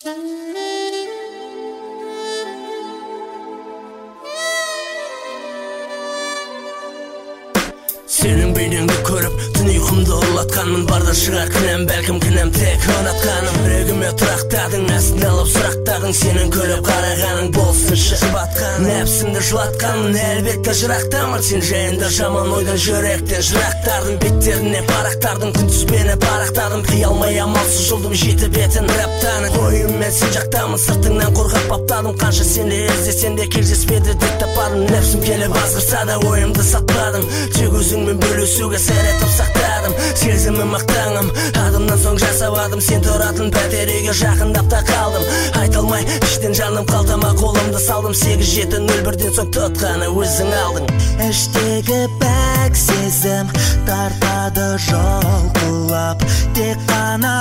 Senin beyningde körüp tün uykumda ulatkanmın. Barda çıgar kinem, belkim kinem tek önatkanım. Yüregime turaktadın, aslında alıp sıraktadın. Senin körüp karaganın bolsun şıbatkan. Nefsinde şılatkanın, elbette jıraktamır. Sen jayında jaman oydan yürekten jıraktardın. Bitterine paraktardın, küntüz beni paraktardın. Kıyalmaya amalsız joldum, jeti betin raptanın. Oyun men sıcaktamın, sırtından korkap baptadım. Kanşa seni izlesen de kirjespedi dek tapadım. Nefsim kelip azgırsa da oyumda satmadım. Tügüzüngmen bölüsüge seyretip saktadım. Sezimi maqtanım, adımdan soň jasabadım. Sen turatın bateriga jakındap da kaldım. Aytalmay işten janım kaltama kolumda saldım. 8-7-0-1'den soň tutkany özüň aldың. Іштегі бәк сезім тартады жалқылап. Тек қана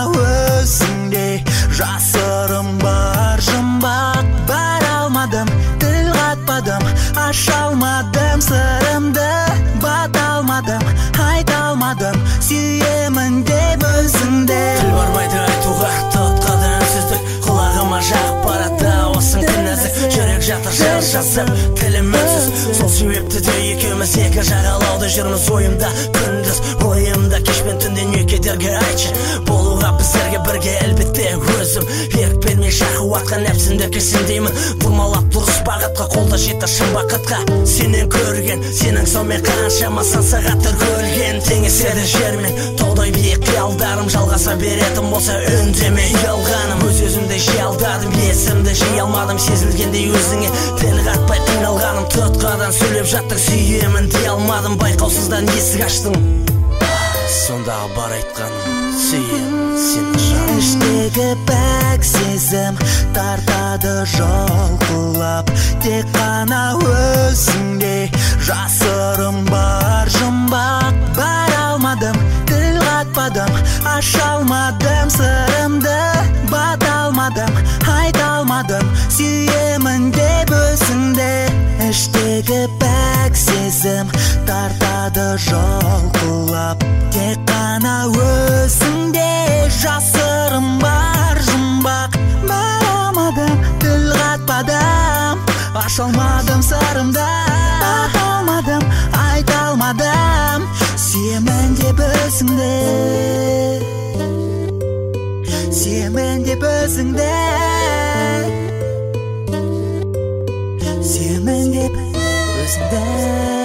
өзіңде жасырым бар жұмбақ. Бара алмадым, тіл қатпадым, аша алмадым сырымды. Бата алмадым, айта алмадым, сүйемін деп өзіңде. Тіл бармайды айтуға, тұтқады үнсіздік. Құлағыма жағып барады осың кінәзік. Жүрек жатыр жар жазып, тілім үнсіз. Сол себепті де екеуміз екі жағалауда жүрміз. Ойымда күндіз, ойымда кешпен түнден екедерге айтшы. Болуға біздерге бірге әлбетте өзім. Ерік бермей шақы атқан нәпсімді кесін деймін. Бұрмалап дұрыс бағытқа, қолда жетті шын бақытқа. Сенен көрген, сенің сонымен қаншама сан сағаттар көрген. Теңеседі жермен, таудай биік қиялдарым. Жалғаса беретін болса үндемей ұялғаным. Өз-өзімді жиялдадым, есімді жия алмадым. Сезілгендей өзіңе тіл қатпай қиналғаным. Тұтқадан сөйлеп жаттың, сүйемін дей алмадым. Байқаусыздан есік аштың, сондағы бар айтқаным, сүйемін сені жаным. Іштегі бәк сезім тартады жалқылап. Тек қана өзіңде жасырым бар жұмбақ. Бара алмадым, тіл қатпадым, аша алмадым сырымды. Бата алмадым, айта алмадым, сүйемін деп өзіңде. Іштегі бәк сезім тартады жалқылап. Тек қана өзіңде жасырым бар жұмбақ. Бара алмадым, тіл қатпадым, аша алмадым сырымды. Бата алмадым, айта алмадым, сүйемін деп өзіңде. Сүйемін деп өзіңде. Сүйемін деп өзіңде.